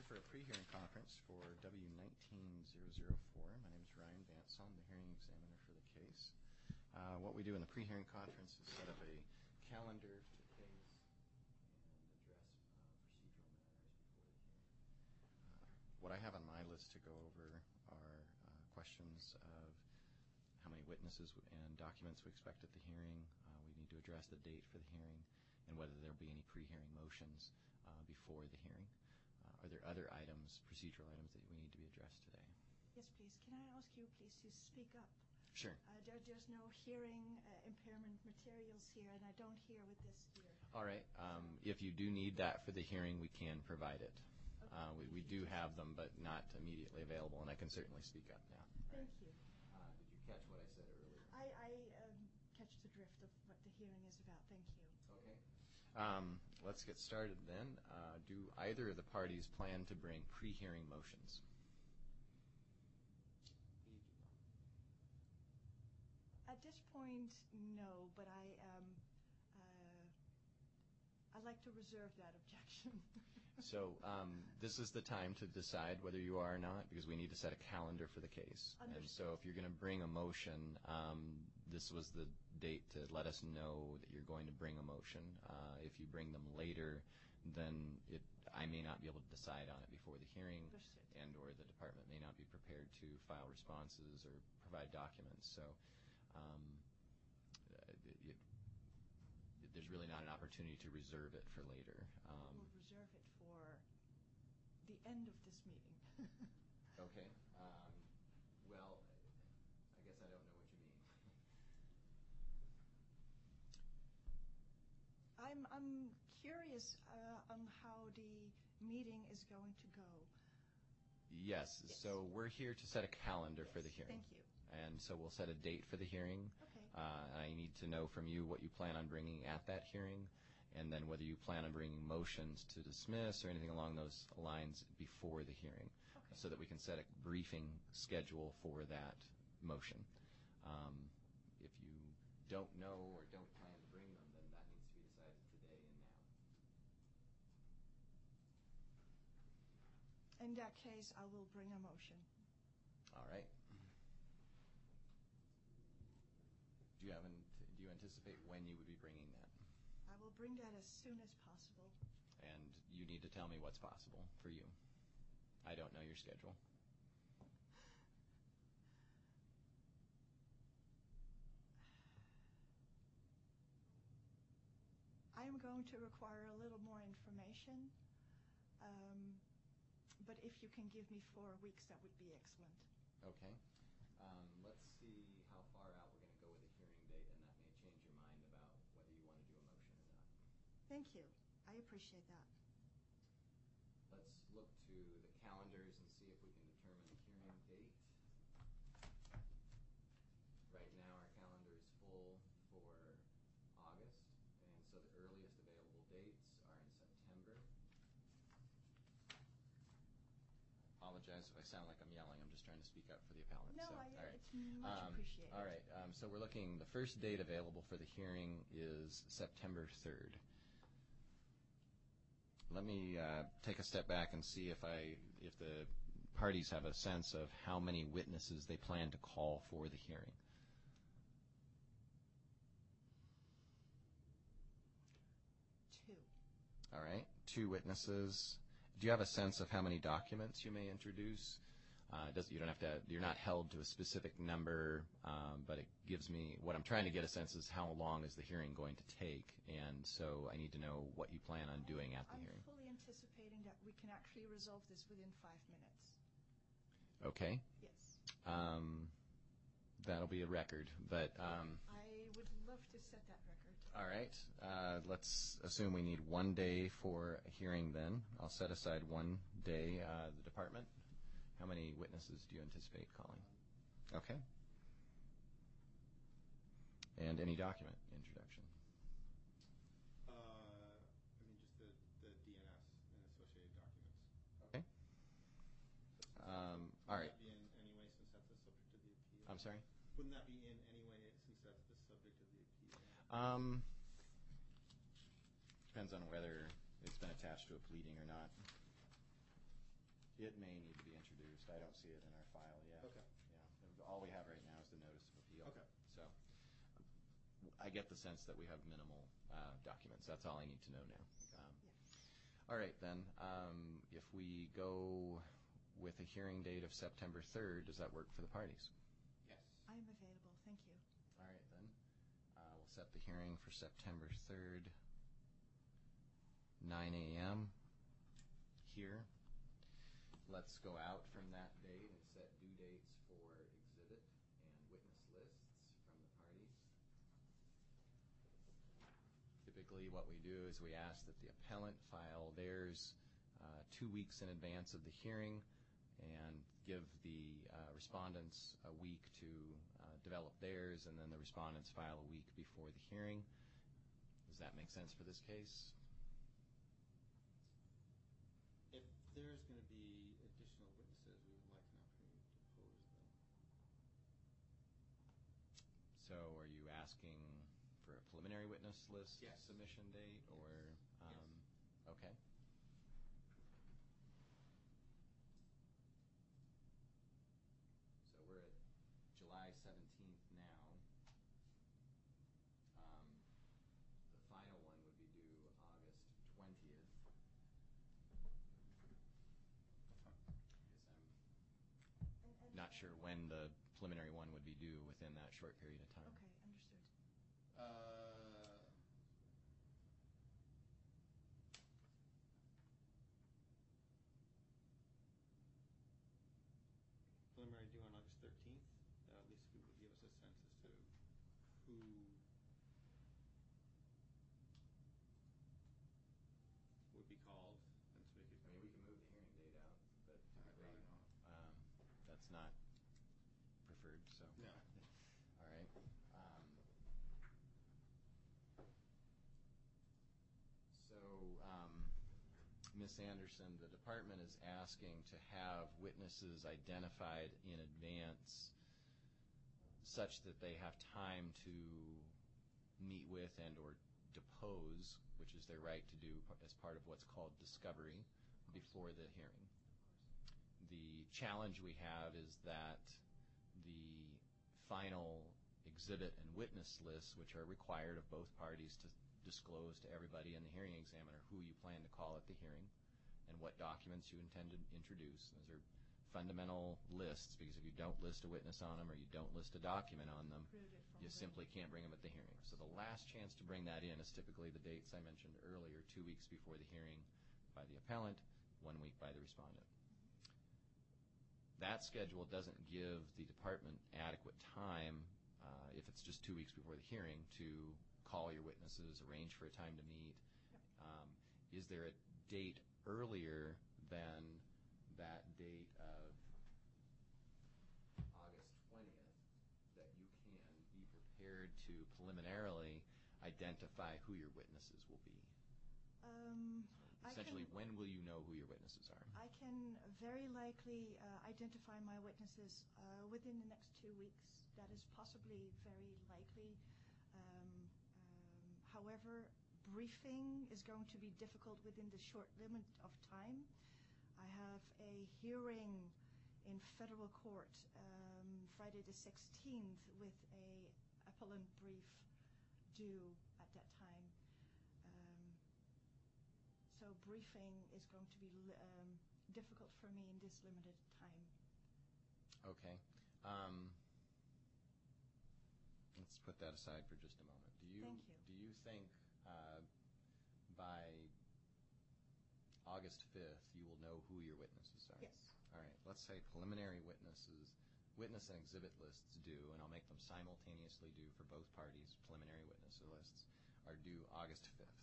for a pre-hearing conference for W19004. My name is Ryan Vance. I'm the hearing examiner for the case. What we do in the pre-hearing conference is set up a calendar for the case and address procedural matters before the hearing. What I have on my list to go over are questions of how many witnesses and documents we expect at the hearing. We need to address the date for the hearing and whether there will be any pre-hearing motions before the hearing. Are there other items, procedural items, that we need to be addressed today? Yes, please. Can I ask you, please, to speak up? Sure. There's no hearing impairment materials here, and I don't hear with this here. All right. If you do need that for the hearing, we can provide it. Okay. We do have them, but not immediately available, and I can certainly speak up now. Thank you. Did you catch what I said earlier? I catch the drift of what the hearing is about. Thank you. Okay. Let's get started then. Do either of the parties plan to bring pre-hearing motions? At this point, no, but I'd like to reserve that objection. So this is the time to decide whether you are or not, because we need to set a calendar for the case. Understood. And so if you're going to bring a motion, this was the date to let us know that you're going to bring a motion. If you bring them later, then I may not be able to decide on it before the hearing. Understood. And or the department may not be prepared to file responses or provide documents. So there's really not an opportunity to reserve it for later. We'll reserve it for the end of this meeting. Okay. Well, I guess I don't know what you mean. I'm curious on how the meeting is going to go. Yes. So we're here to set a calendar for the hearing. Thank you. And so we'll set a date for the hearing. Okay. I need to know from you what you plan on bringing at that hearing, and then whether you plan on bringing motions to dismiss or anything along those lines before the hearing, okay, so that we can set a briefing schedule for that motion. If you don't know or don't plan to bring them, then that needs to be decided today and now. In that case, I will bring a motion. All right. Do you anticipate when you would be bringing that? I will bring that as soon as possible. And you need to tell me what's possible for you. I don't know your schedule. I am going to require a little more information, but if you can give me 4 weeks, that would be excellent. Okay. Let's see how far out we're going to go with a hearing date, and that may change your mind about whether you want to do a motion or not. Thank you. I appreciate that. Let's look to the calendars and see if we can determine the hearing date. Right now our calendar is full for August, and so the earliest available dates are in September. Apologize if I sound like I'm yelling. I'm just trying to speak up for the appellant. No, so, right. Right. It's much appreciated. All right. So we're looking, the first date available for the hearing is September 3rd. Let me take a step back and see if the parties have a sense of how many witnesses they plan to call for the hearing. Two. All right. 2 witnesses. Do you have a sense of how many documents you may introduce? You don't have to. You're not held to a specific number, but it gives me what I'm trying to get a sense is how long is the hearing going to take, and so I need to know what you plan on doing at the hearing. I'm fully anticipating that we can actually resolve this within 5 minutes. Okay. Yes. That'll be a record, but. I would love to set that record. All right. Let's assume we need 1 day for a hearing then. I'll set aside 1 day. The department, how many witnesses do you anticipate calling? Okay. And any document introduction? Just the DNS and associated documents. Okay. All right. Would that be in any way since that's the subject of the appeal? I'm sorry? Wouldn't that be in any way since that's the subject of the appeal? Depends on whether it's been attached to a pleading or not. It may need to be introduced. I don't see it in our file yet. Okay. Yeah. All we have right now is the notice of appeal. Okay. So I get the sense that we have minimal documents. That's all I need to know now. All right, then. If we go with a hearing date of September 3rd, does that work for the parties? Yes. I am available. Thank you. All right, then. We'll set the hearing for September 3rd, 9 a.m. here. Let's go out from that date and set due dates for exhibit and witness lists from the parties. Typically, what we do is we ask that the appellant file theirs 2 weeks in advance of the hearing and give the respondents a week to develop theirs, and then the respondents file a week before the hearing. Does that make sense for this case? If there's going to be additional witnesses, we would like an opportunity to depose them. So are you asking for a preliminary witness list Yes. submission date, or? Yes. Okay. So we're at July 17th now. The final one would be due August 20th. Not sure when the preliminary one would be due within that short period of time. Okay, understood. Preliminary due on August 13th. At least it would give us a sense as to who would be called, and so we could. I mean, we can move the hearing date out, but I'd rather not. that's not preferred, so. No. All right. So, Ms. Anderson, the department is asking to have witnesses identified in advance such that they have time to meet with and or depose, which is their right to do as part of what's called discovery, before the hearing. The challenge we have is that the final exhibit and witness lists, which are required of both parties to disclose to everybody and the hearing examiner who you plan to call at the hearing and what documents you intend to introduce. Those are fundamental lists, because if you don't list a witness on them or you don't list a document on them, you simply can't bring them at the hearing. So the last chance to bring that in is typically the dates I mentioned earlier, 2 weeks before the hearing by the appellant, 1 week by the respondent. That schedule doesn't give the department adequate time, if it's just 2 weeks before the hearing, to call your witnesses, arrange for a time to meet. Is there a date earlier than that date of August 20th that you can be prepared to preliminarily identify who your witnesses will be? Essentially, when will you know who your witnesses are? I can very likely identify my witnesses within the next 2 weeks. That is possibly very likely. However, briefing is going to be difficult within the short limit of time. I have a hearing in federal court Friday the 16th with a appellant brief due at that time. So briefing is going to be difficult for me in this limited time. Okay. Let's put that aside for just a moment. Thank you. Do you think by August 5th you will know who your witnesses are? Yes. All right. Let's say preliminary witness and exhibit lists due, and I'll make them simultaneously due for both parties. Preliminary witness lists are due August 5th.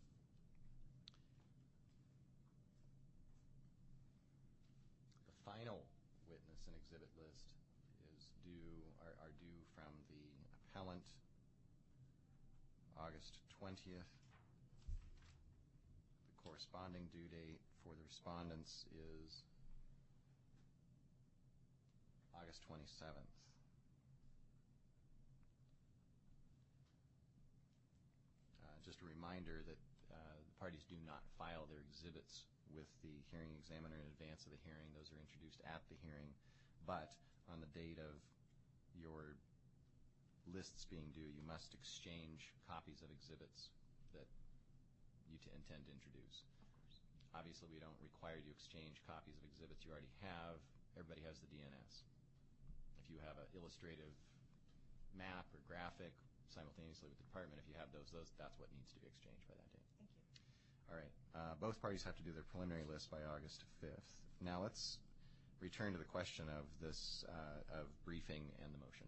The final witness and exhibit list are due from the appellant August 20th. The corresponding due date for the respondents is August 27th. Just a reminder that parties do not file their exhibits with the hearing examiner in advance of the hearing. Those are introduced at the hearing. But on the date of your lists being due, you must exchange copies of exhibits that you intend to introduce. Obviously, we don't require you to exchange copies of exhibits you already have. Everybody has the DNS. If you have an illustrative map or graphic simultaneously with the department, if you have those, that's what needs to be exchanged by that date. Thank you. All right. Both parties have to do their preliminary list by August 5th. Now let's return to the question of this of briefing and the motion.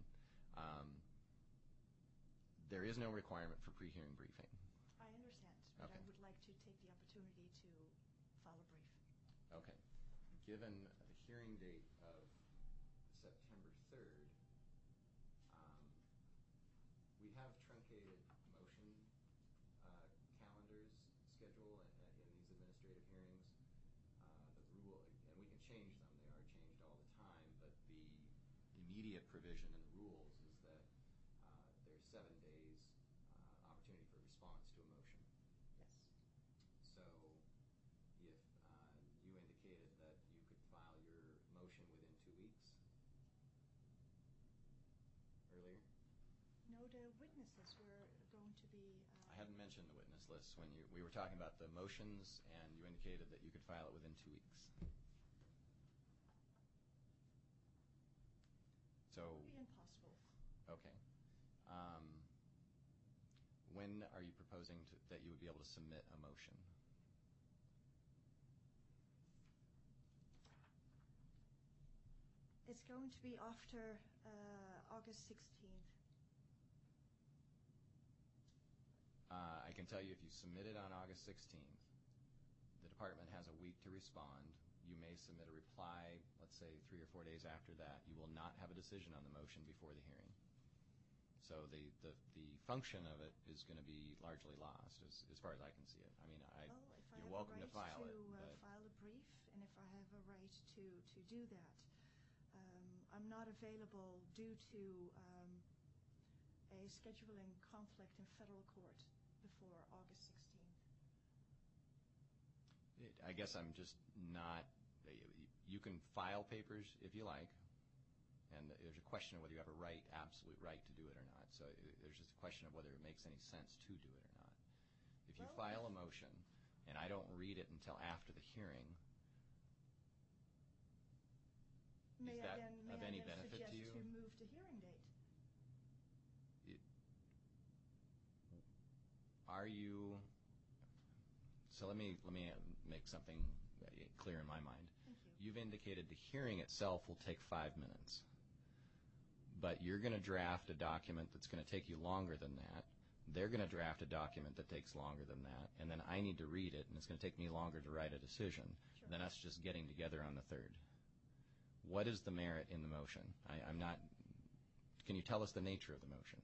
There is no requirement for pre-hearing briefing. I understand, but Okay. I would like to take the opportunity to file a brief. Okay. Given the hearing date of September 3rd, we have truncated motion calendars schedule in these administrative hearings. The rule, and we can change them. They are changed all the time, but the immediate provision in the rules is that there's 7 days opportunity for response to a motion. Yes. So if you indicated that you could file your motion within 2 weeks earlier? No, the witnesses were going to be... I haven't mentioned the witness list when we were talking about the motions, and you indicated that you could file it within 2 weeks. So, It would be impossible. okay. When are you proposing that you would be able to submit a motion? It's going to be after August 16th. I can tell you if you submit it on August 16th, the department has a week to respond. You may submit a reply, let's say 3 or 4 days after that. You will not have a decision on the motion before the hearing. So the function of it is going to be largely lost as far as I can see it. I mean, you're welcome to file it. If I have a right to file a brief, and if I have a right to do that, I'm not available due to a scheduling conflict in federal court before August 16th. I guess I'm just not. You can file papers if you like, and there's a question of whether you have a absolute right to do it or not. So there's just a question of whether it makes any sense to do it or not. If you file a motion and I don't read it until after the hearing, is that of any benefit to you? May I then suggest to move the hearing date? Are you? So let me make something clear in my mind. Thank you. You've indicated the hearing itself will take 5 minutes, but you're going to draft a document that's going to take you longer than that. They're going to draft a document that takes longer than that, and then I need to read it, and it's going to take me longer to write a decision than us just getting together on the 3rd. What is the merit in the motion? I'm not. Can you tell us the nature of the motion?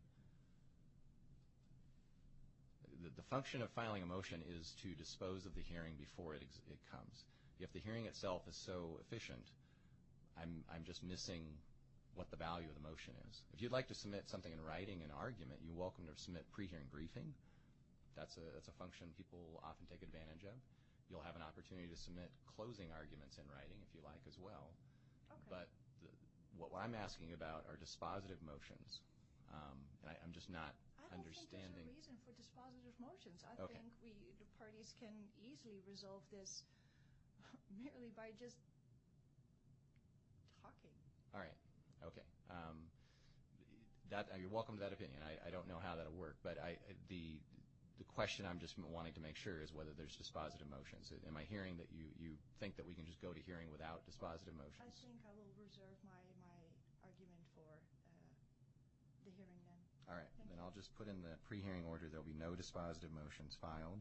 The function of filing a motion is to dispose of the hearing before it comes. If the hearing itself is so efficient, I'm just missing what the value of the motion is. If you'd like to submit something in writing, an argument, you're welcome to submit pre-hearing briefing. That's a function people often take advantage of. You'll have an opportunity to submit closing arguments in writing if you like as well. Okay. But what I'm asking about are dispositive motions, and I'm just not understanding. I don't think there's a reason for dispositive motions. I Okay. think the parties can easily resolve this merely by just talking. All right. Okay. You're welcome to that opinion. I don't know how that'll work, but the question I'm just wanting to make sure is whether there's dispositive motions. Am I hearing that you think that we can just go to hearing without dispositive motions? I think I will reserve my argument for the hearing then. All right. Thank Then you. I'll just put in the pre-hearing order there'll be no dispositive motions filed.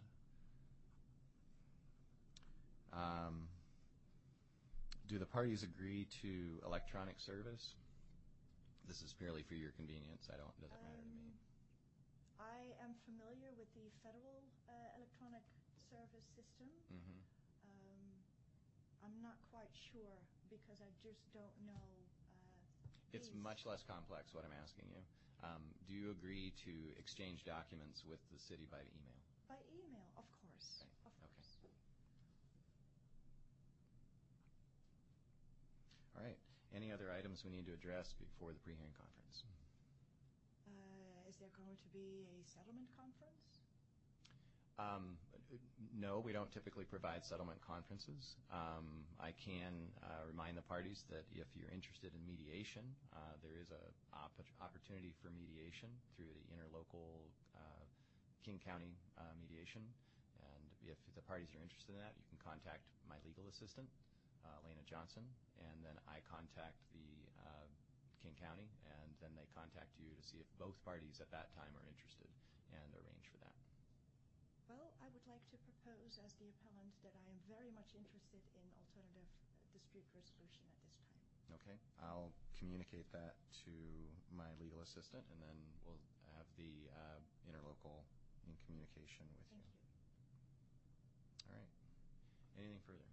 Do the parties agree to electronic service? This is purely for your convenience. Doesn't matter to me. I am familiar with the federal electronic service system. Mm-hmm. I'm not quite sure because I just don't know. It's much less complex, what I'm asking you. Do you agree to exchange documents with the city by email? By email, of course. course. Right. Of Okay. course. All right. Any other items we need to address before the pre-hearing conference? Is there going to be a settlement conference? No, we don't typically provide settlement conferences. I can remind the parties that if you're interested in mediation, there is an opportunity for mediation through the interlocal King County mediation. And if the parties are interested in that, you can contact my legal assistant, Lena Johnson, and then I contact the King County, and then they contact you to see if both parties at that time are interested and arrange for that. Well, I would like to propose as the appellant that I am very much interested in alternative dispute resolution at this time. Okay, I'll communicate that to my legal assistant, and then we'll have the interlocal in communication with you. Thank you. All right. Anything further?